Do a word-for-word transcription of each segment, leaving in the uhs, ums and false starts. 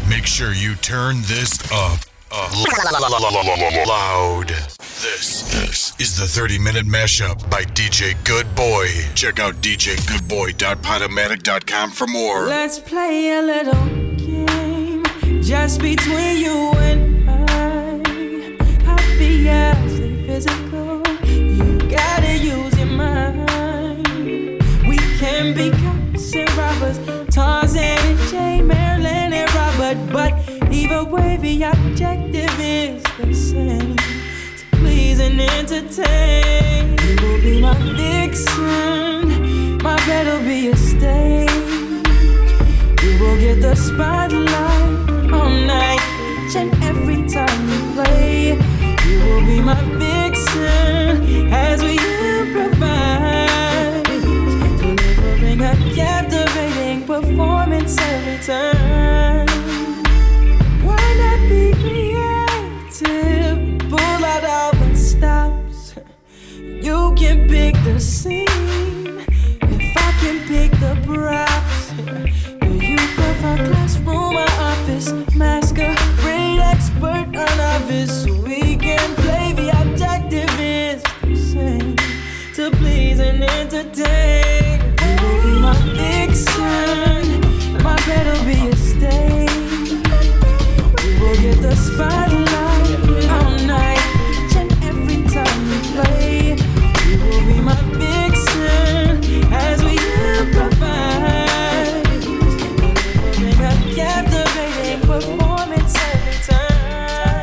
Make sure you turn this up. Up. Loud. This, this is the thirty minute mashup by D J Good Boy. Check out d j good boy dot podomatic dot com for more. Let's play a little game just between you and I. Obviously physical, you gotta use your mind. We can be cops and robbers, Tarzan and Jay, Marilyn and Robert, but either way the objective is the same, to please and entertain. You will be my vixen, my bed will be a stage. You will get the spotlight all night, each and every time you play. You will be my vixen as we improvise, delivering a captivating performance every time. Why not be creative? Pull out all the stops. You can pick the scene if I can pick the props. Do you prefer classroom or office? Masquerade expert or novice? So we can play. The objective is the same, to please and entertain. You will be my vixen, my bed will be a stage. You will get the spotlight all night, each and every time you play. You will be my vixen as we improvise, delivering a captivating performance every time.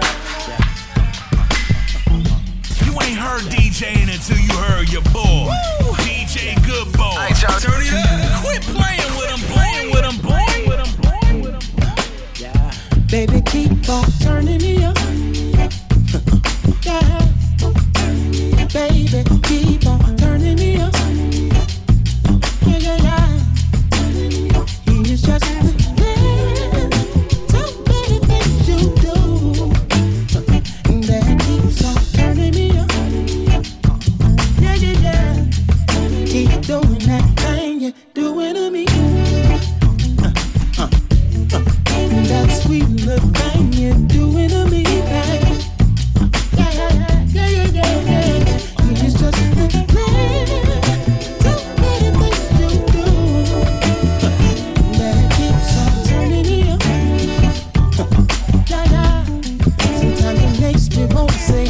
You ain't heard DJing until you heard your boy. Woo! D J Good Boy. All right, y'all, turn it up. Quit playing with him, playing with him, playing with him, playing with him. Yeah. Baby, keep on turning me on. Yeah. Baby, keep on turning me on. Yeah, yeah, yeah. He is just the man. So many things you do that keeps on turning me on. Yeah, yeah, yeah. Keep doing that thing you're doing to me. Uh, uh, uh. That sweet little thing you're doing to me, babe. Yeah, yeah, yeah, yeah, yeah, yeah. It's just the man. So many things you do that keeps on turning me on. Yeah, yeah. Sometimes it makes me want to say,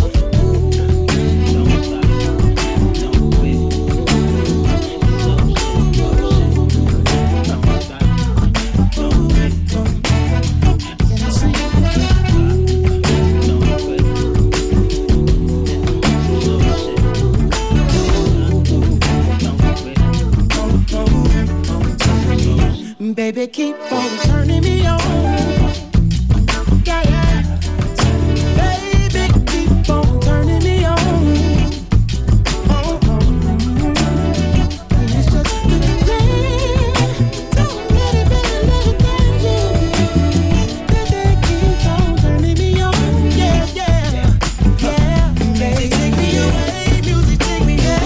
baby, keep on turning me on. Yeah, yeah. Baby, keep on turning me on. Oh, oh. It's just the thing. So many, many little things you do. Baby, keep on turning me on. Yeah, yeah. Yeah. Baby, take me away. Music, take me away.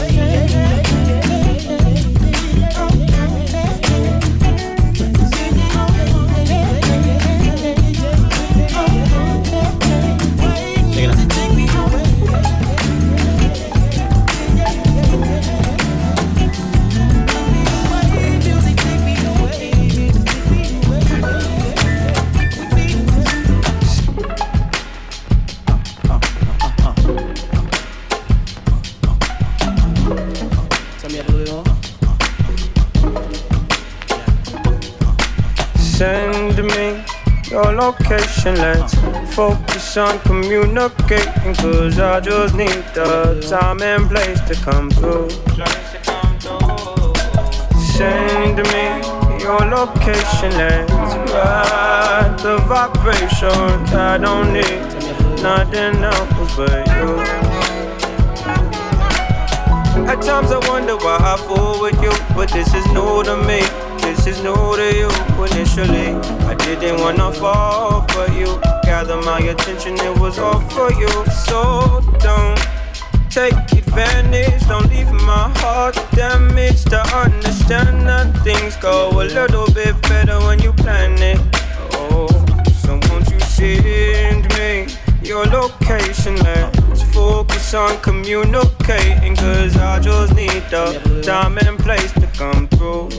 Send me your location, let's focus on communicating, cause I just need the time and place to come through. Send me your location, let's ride the vibrations. I don't need nothing else but you. At times I wonder why I fool with you, but this is new to me. This is new to you. Initially, I didn't wanna fall for you. Gather my attention, it was all for you. So don't take advantage. Don't leave my heart damaged. To understand that things go a little bit better when you plan it. Oh, so focus on communicating, cause I just need the time and place to come through.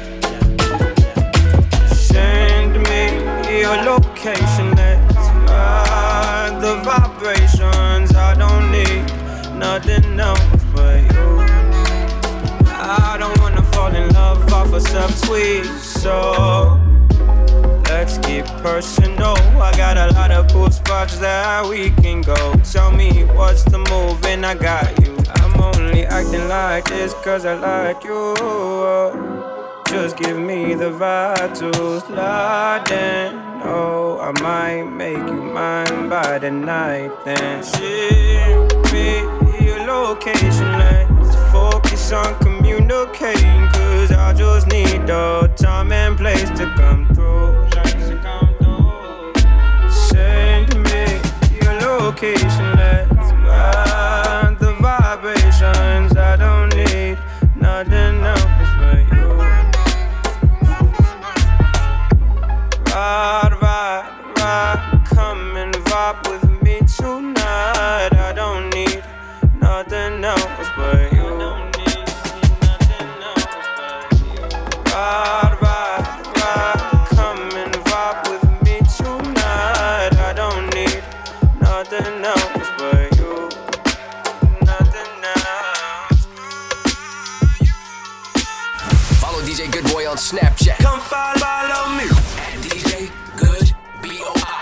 Send me your location, let's ride the vibrations. I don't need nothing else but you. I don't wanna fall in love off a subtweet, so let's keep personal. I got a lot of cool spots that we can go. Tell me what's the move and I got you. I'm only acting like this cause I like you. Just give me the vibe to slide in. Oh, I might make you mine by the night. Then ship me your location. Let's focus on communicating, cause I just need the time and place to come through. Send me your location, let's ride the vibrations. I don't need nothing else but you. Ride, ride, ride, come and vibe with me tonight. I don't need nothing else but you. Ride, ride, ride, come and vibe with me tonight. I don't need nothing else but you. Nothing else but you. Follow D J Goodboy on Snapchat. Come follow me. At D J Good B O I.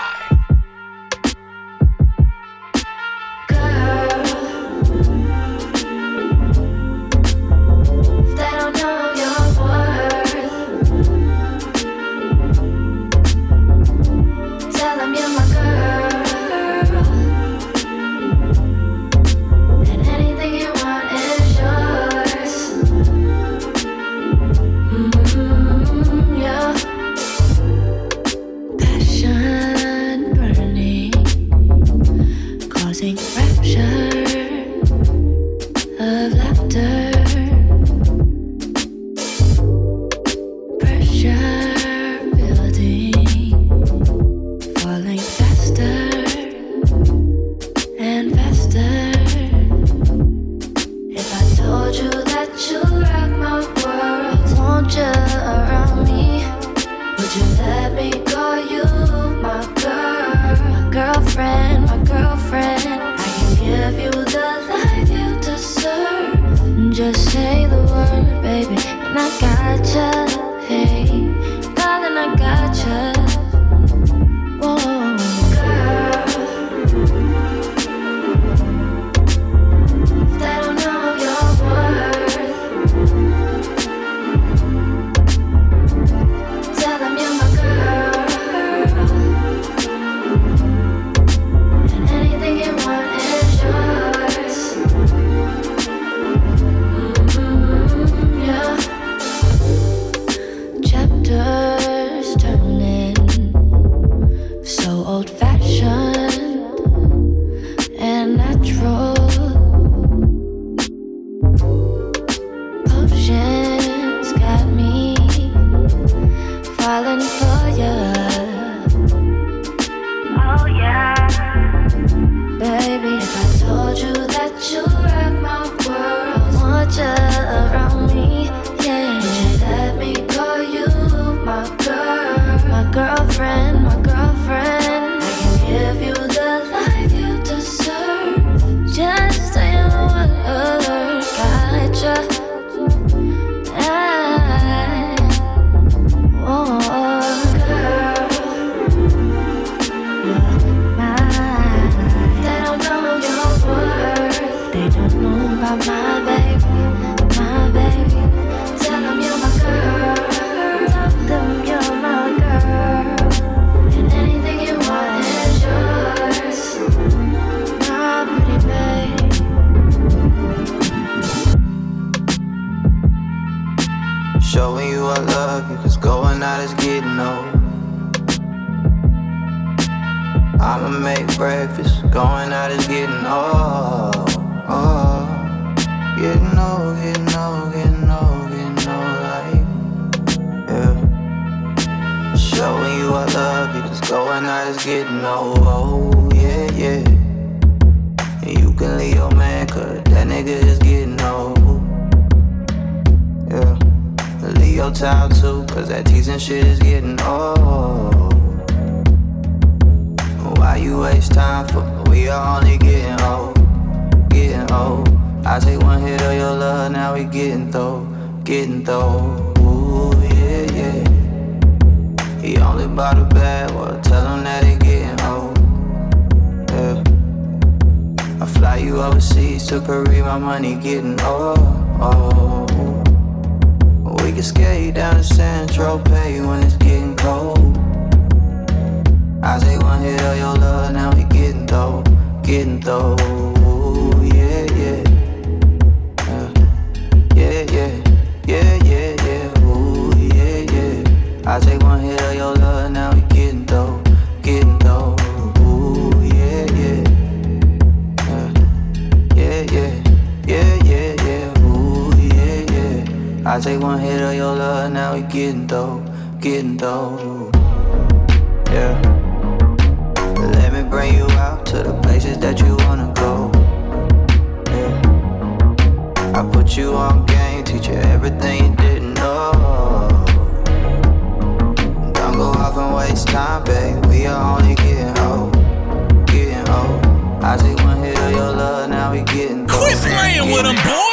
And you can leave your man, cause that nigga is getting old. Yeah. Leave your child too, cause that teasing shit is getting old. Why you waste time for? We are only getting old, getting old. I take one hit of your love, now we getting through, getting through. Ooh, yeah, yeah. He only bought a bad, well, tell him that he getting old. Yeah. I fly you overseas to Korea, my money getting old. Oh. We can skate down to San Tropez when it's getting cold. I take one hit of your love, now we getting through, getting through. Ooh, yeah, yeah. Yeah, yeah, yeah, yeah, yeah. Ooh, yeah, yeah. I take one hit of your love, now we getting through, getting through. Ooh, yeah, yeah. Yeah, yeah, yeah, yeah, yeah. Ooh, yeah, yeah. I take one hit of your love, now we getting through, getting through. Yeah. Let me bring you out to the places that you wanna go. Yeah. I put you on game, teach you everything you didn't know. Don't go off and waste time, babe. We are only getting old, getting old. I take one hit of your love, now we getting old. Quit playing with him, boy.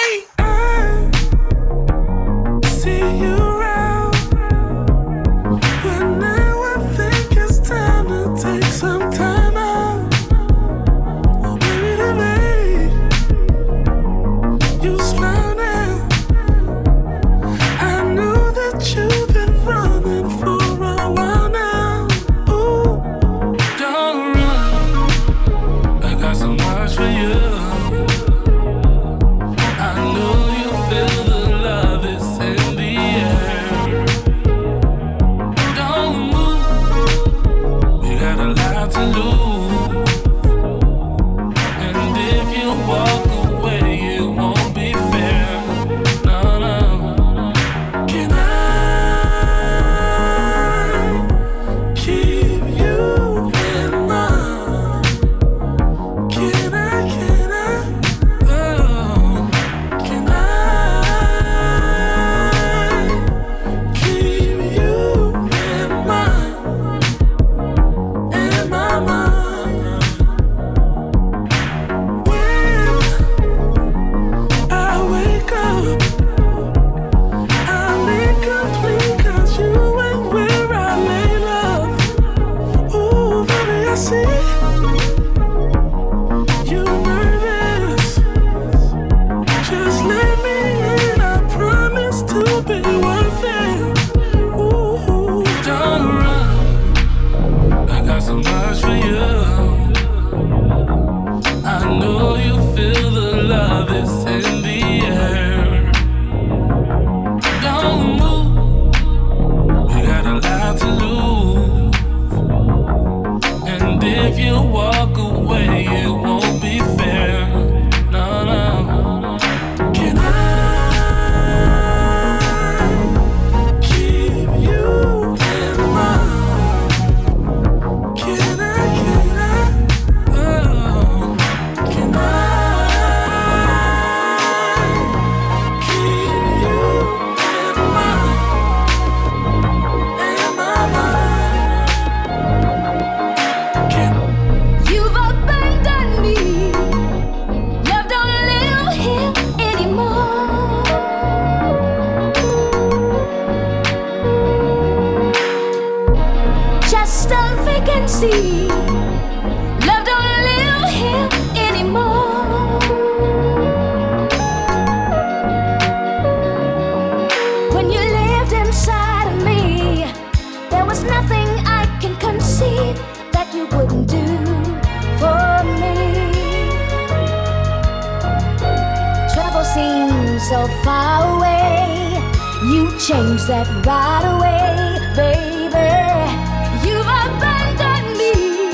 So far away, you changed that right away, baby. You've abandoned me,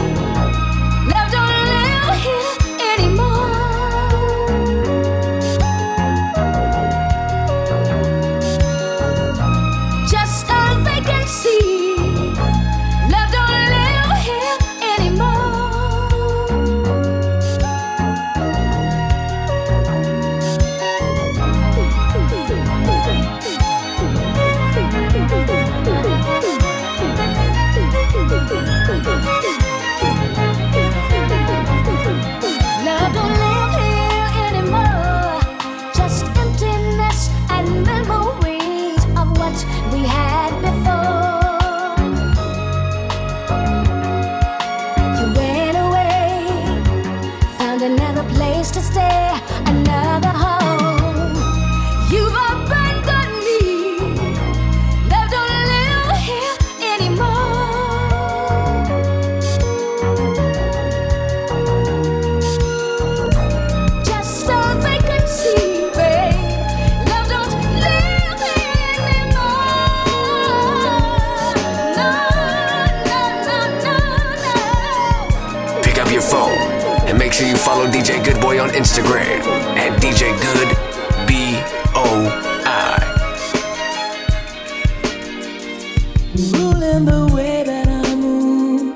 love don't live here anymore. Just a vacancy, love don't live here anymore. sure you follow D J Good Boy on Instagram at D J Good B O I. Ruling the way that I move,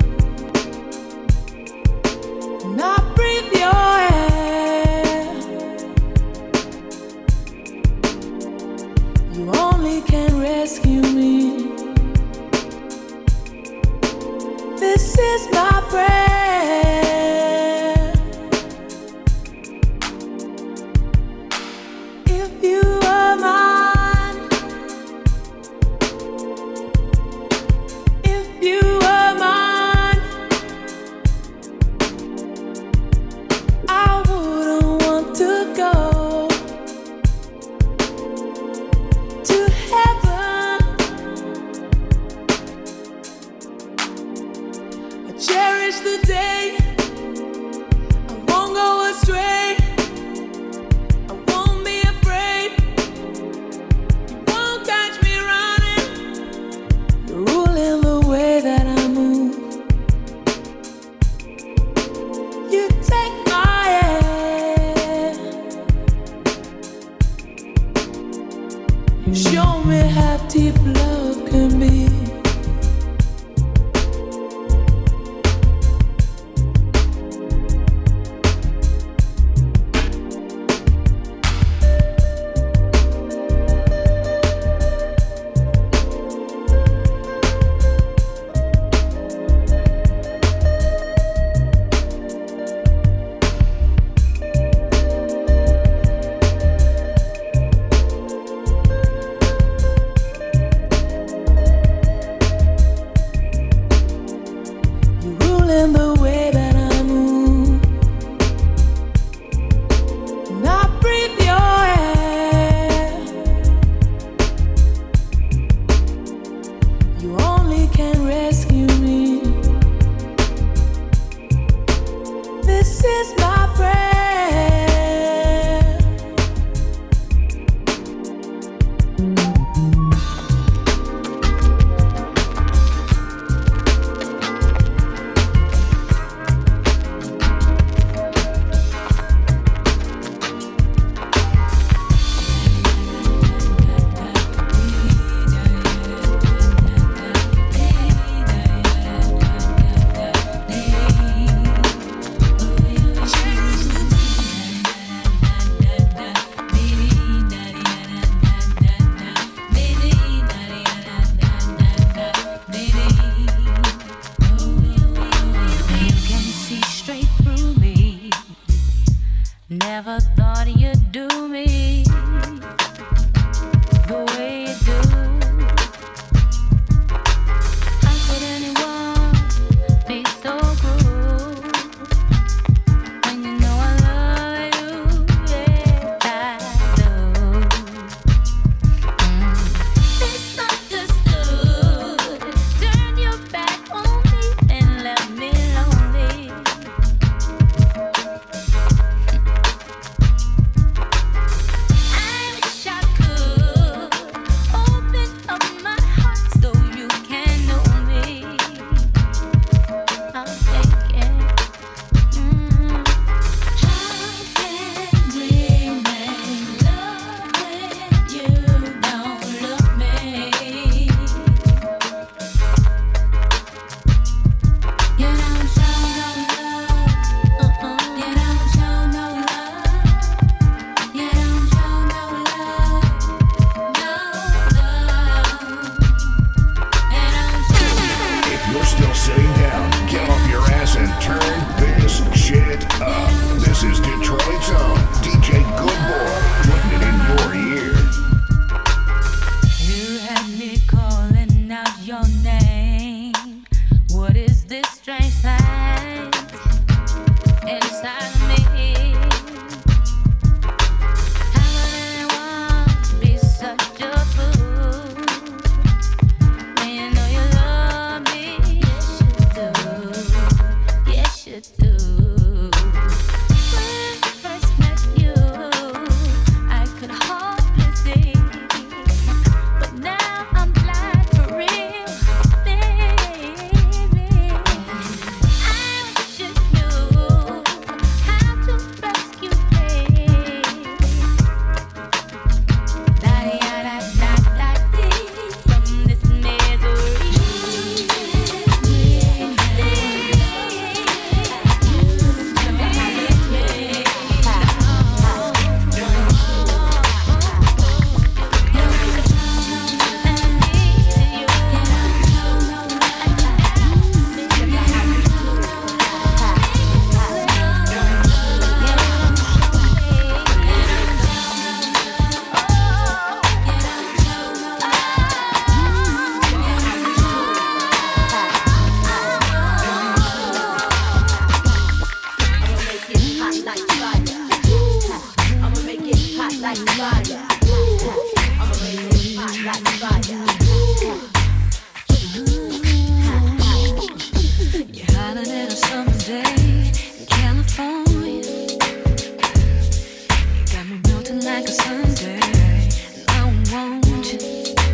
and I breathe your air. You only can rescue me. This is my prayer. If you are mine, if you are mine, I wouldn't want to go to heaven. I cherish the day I won't go astray. I won't be afraid. You won't catch me running. You're ruling the way that I move. You take my hand. You show me how deep love can be. You're ruling the way that I move, and I breathe your air. You only can rescue me. This is my prayer. You can see straight through me. Never thought you'd do me the way you do. How could anyone be so cruel when you know I love you? Yes, I do. Mm. Misunderstood. Turn your back on me and left me lonely. Smiling at a summer day in California. You got me melting like a Sunday, and I want you.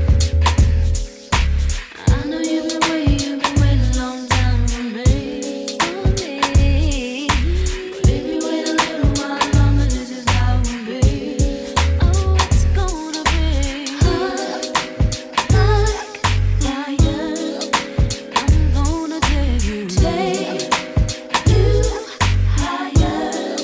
I know you've been waiting, you've been waiting a long time for me, for me. But if you wait a little while longer, this is how it will be. Oh, it's gonna be hot like fire. I'm gonna take you, take you higher.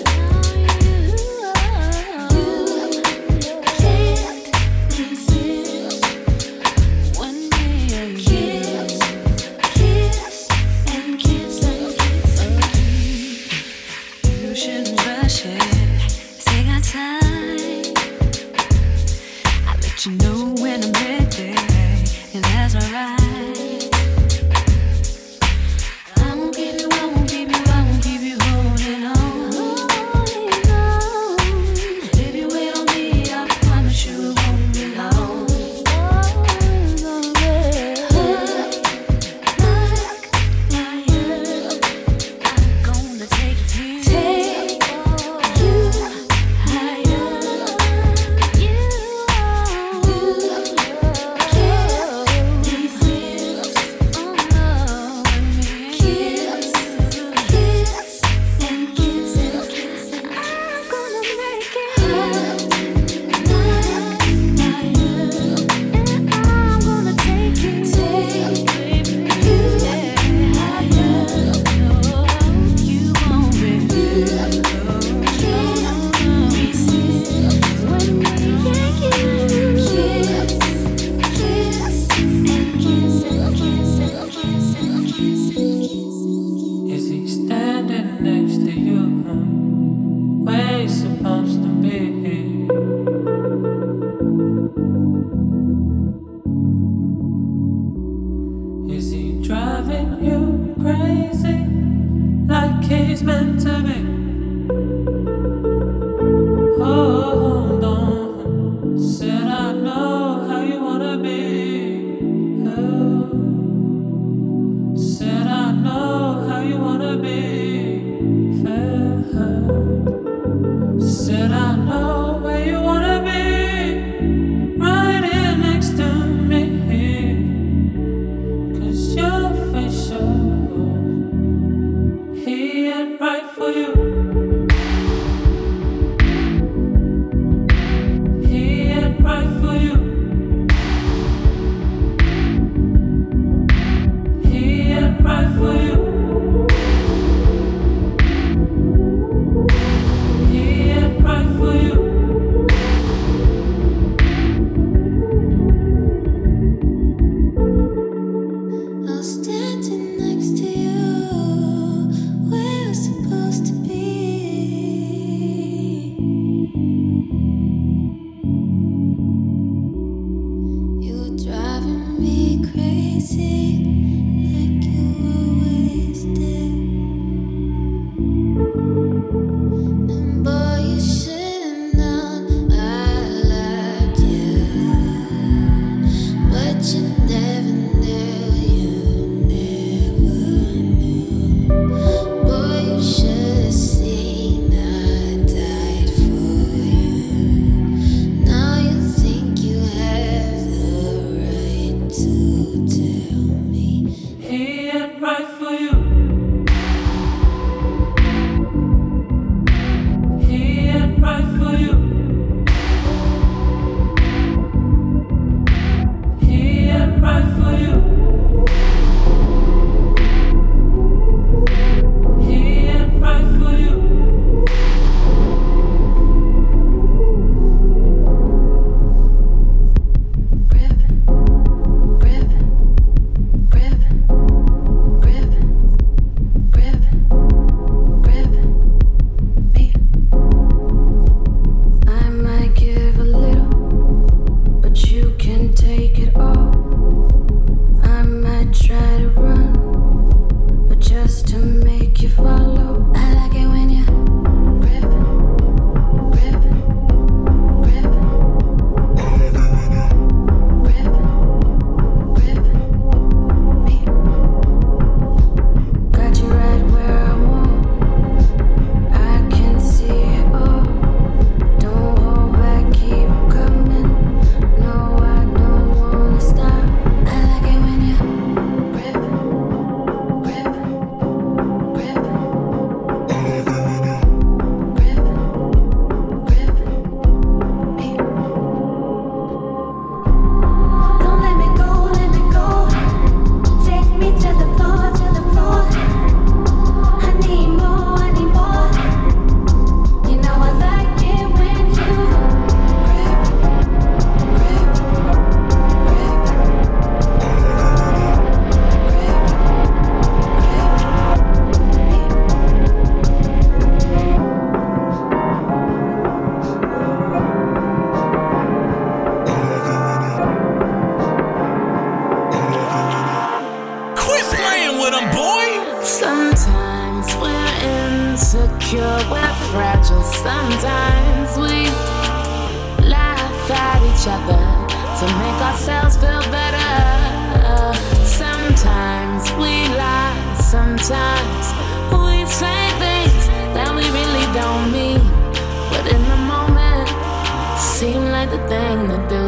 You, you can't resist when we kiss, kiss and kiss and kiss and kiss. You shouldn't rush it. Take our time. I'll let you know when I'm ready, and that's alright. I won't keep you, I won't keep you, I won't keep you holding on. Holding on. And if you wait on me, I promise you it won't be long. Oh, it's gonna be hot like fire. I'm gonna take you, take you higher. You, you can't resist. Oh no, kiss, kiss and kiss and kiss and kiss. I'm gonna make it hot like fire, and I'm gonna take you, take you higher. No, you won't resist. Can't resist when we kiss, kiss, kiss and kiss and kiss and kiss and kiss and kiss. Is he standing next to you? Where he's supposed to be? Is he driving you crazy like he's meant to be? Hold on, said I know how you wanna be. Oh. Said I know how you wanna be felt. Said I know where you wanna be, right here next to me. 'Cause your face shows he ain't right for you. He ain't right for you. He ain't right for you. He ain't right for you. I'm standing next to you, where we're supposed to be. You're driving me crazy, like you always did. And boy, you should've known I loved you, but you never knew, you never knew. Boy, you should've seen I died for you. Now you think you have the right to tell me He ain't right for you. He ain't right for you. He ain't right for you. He ain't right for you. grip, grip, grip, grip, grip, grip me. I might give a little, but you can take it all. I might try to run, but just to make you follow. I like it when you grip, grip, grip, grip, grip me. Got you right. insecure, we're fragile. Sometimes we laugh at each other to make ourselves feel better. Sometimes we lie, sometimes we say things that we really don't mean, but in the moment, seem like the thing to do.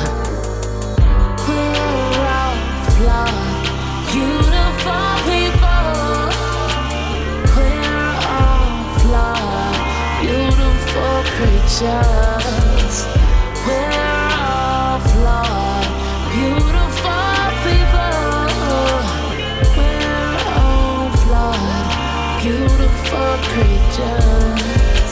We're all flawed, beautiful people. We're all flawed, beautiful creatures. We're all flawed, beautiful people. We're all flawed, beautiful creatures.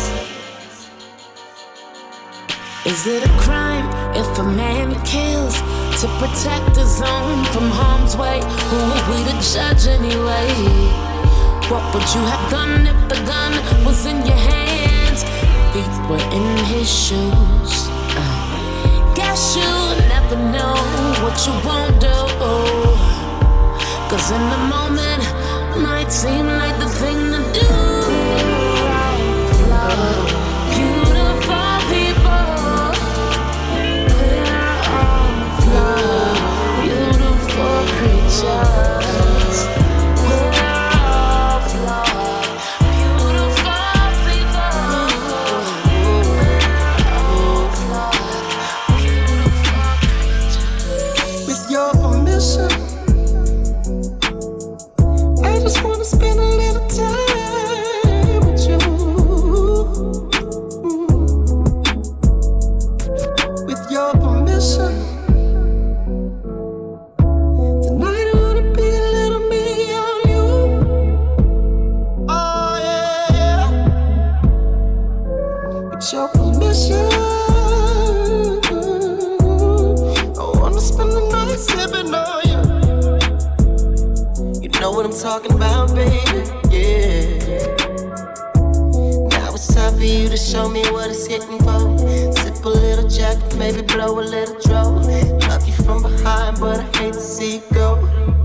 Is it a crime if a man kills to protect his own from harm's way? Who are we to judge anyway? What would you have done if the gun was in your hands? Feet were in his shoes. Uh, guess you'll never know what you won't do. Cause in the moment, might seem like the thing to do. We're all flawed, beautiful people. We're all flawed, beautiful creatures. We're all flawed, beautiful people. We're all flawed, beautiful creatures. With your permission, I just wanna spend a little time with you. With your permission, tonight I wanna be a little me on you. Oh yeah, with your permission, I wanna spend the night sipping on you. You know what I'm talking about, baby, yeah. Now it's time for you to show me what it's hitting for. Sip a little jack, maybe blow a little draw. Love you from behind, but I hate to see you go.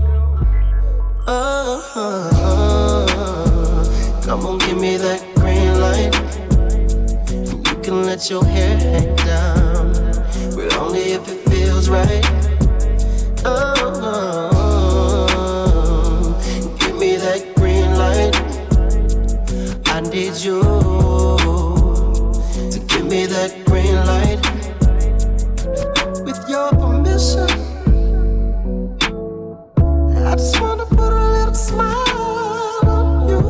Oh, oh, oh. Come on, give me that green light. You can let your hair hang down, but only if it feels right. Oh, oh. Give me that green light. I need you to give me that green light. With your permission, I just wanna put a little smile on you.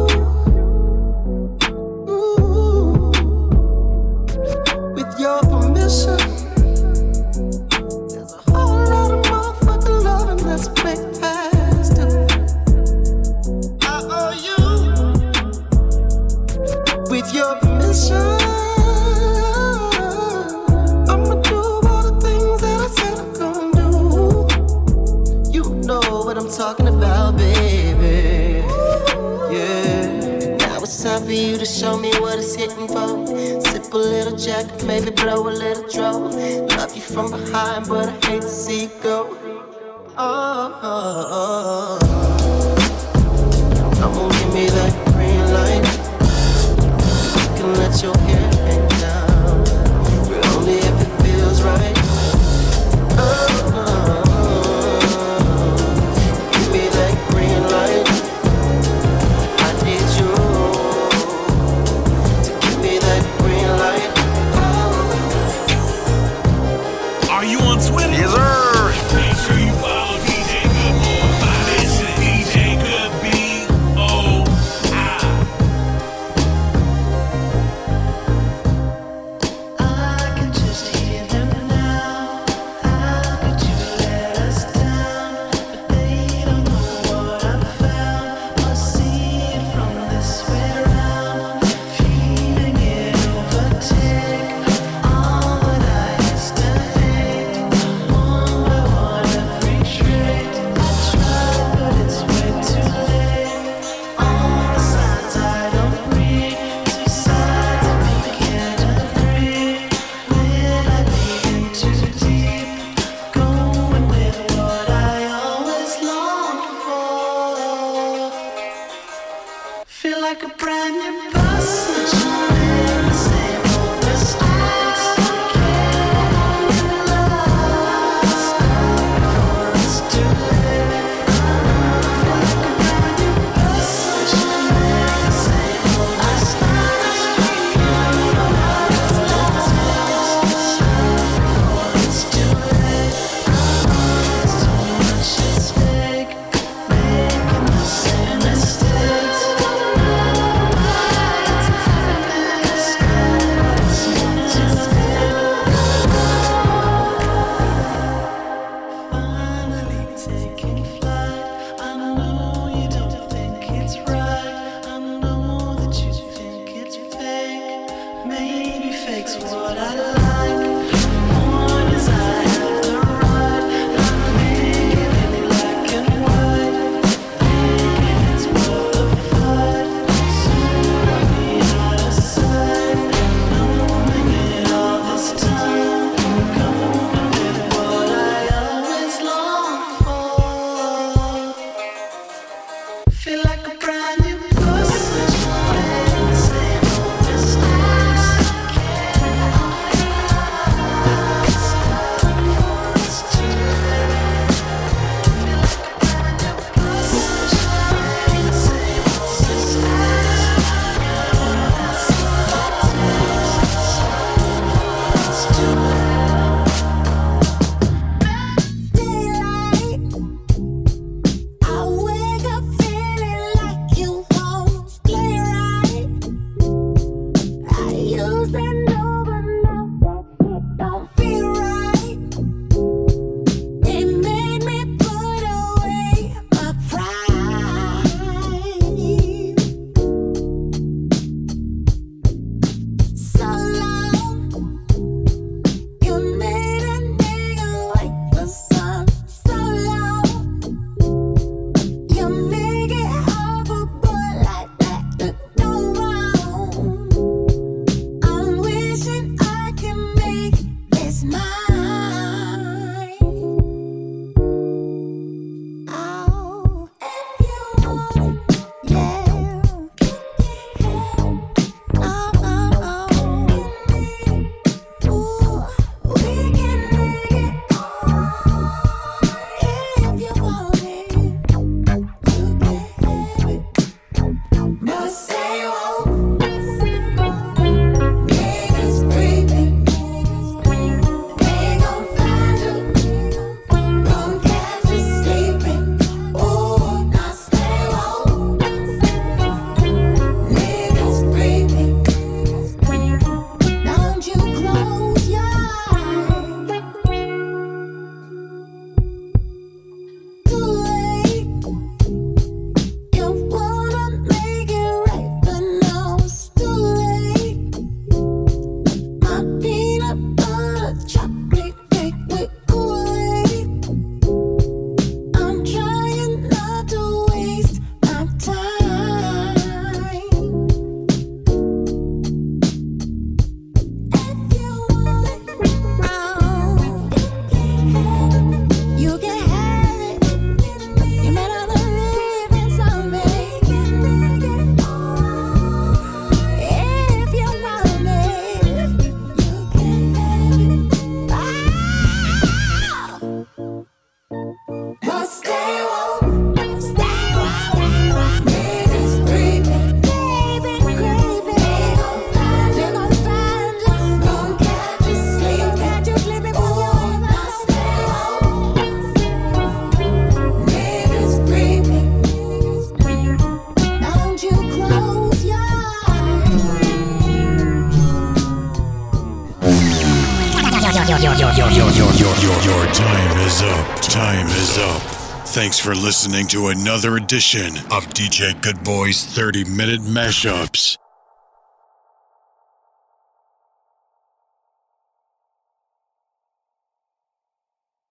Ooh. With your permission, there's a whole lot of motherfucking loving that's been passed to. I owe you. With your permission, I'ma do all the things that I said I'm gonna do. You know what I'm talking about, baby. Yeah. Now it's time for you to show me what it's hitting for. Sip a little jack, maybe blow a little draw. Love you from behind, but I hate to see you go. Oh, oh, oh. Come on, give me that green light. You can let your hair hang down, but only if it feels right. Oh, oh, oh. Give me that green light. I need you to give me that green light. Are you on Twitter? Yes, sir. Make sure you follow D J Good Boy. This is D J Good B O I. Feel like a brand new person. Same old mistakes. Can't last before it's too late. Feel like a brand new person. Same old mistakes. Can't last before it's too late. There's too much at stake. Making the same mistakes. Finally taking flight. I know you don't think it's right. I know that you think it's fake. Maybe fake's what I like. Point is I have the right. Not making it black and white. Thinking it's worth the fight. Soon I'll be out of sight. Knowing it all this time. Going with what I always long for. Feel like a brand new person. Same old mistakes. Can't last before it's too late. Feel like a brand new person. Same old mistakes. Can't last before it's too late. Daylight. I wake up feeling like you won't play right. I used to know, but now that it don't feel right. It made me put away my pride. So long, you made a nigga wait for some. So long, you make it hard for a boy like that to go wrong. I'm wishing I could make this mine. Oh, if you want it, yeah. Oh, oh, oh. Ooh, we can make it. If you want it, you can have it. But say you won't. Niggas creeping. They gon' find you. Gon' catch you sleeping. Ooh, now stay woke. Niggas creeping. Don't you close your eyes. Too late. You wanna make it right, but now it's too late. My peanut butter chocolate cake with Kool-Aid. I'm trying not to waste my time. If you want it, oh, you can have it. You may not believe in something. If you want it, you can have it. Oh. But stay woke, stay woke. Niggas creeping, creeping, creeping. They gon' find you, they gon' find you. Gon' catch you sleeping, catch you sleeping for your now stay woke. Niggas creeping. Don't you close your eyes. Your, your, your, your, your time is up. Time is up. Thanks for listening to another edition of D J Good Boy's thirty minute mashups.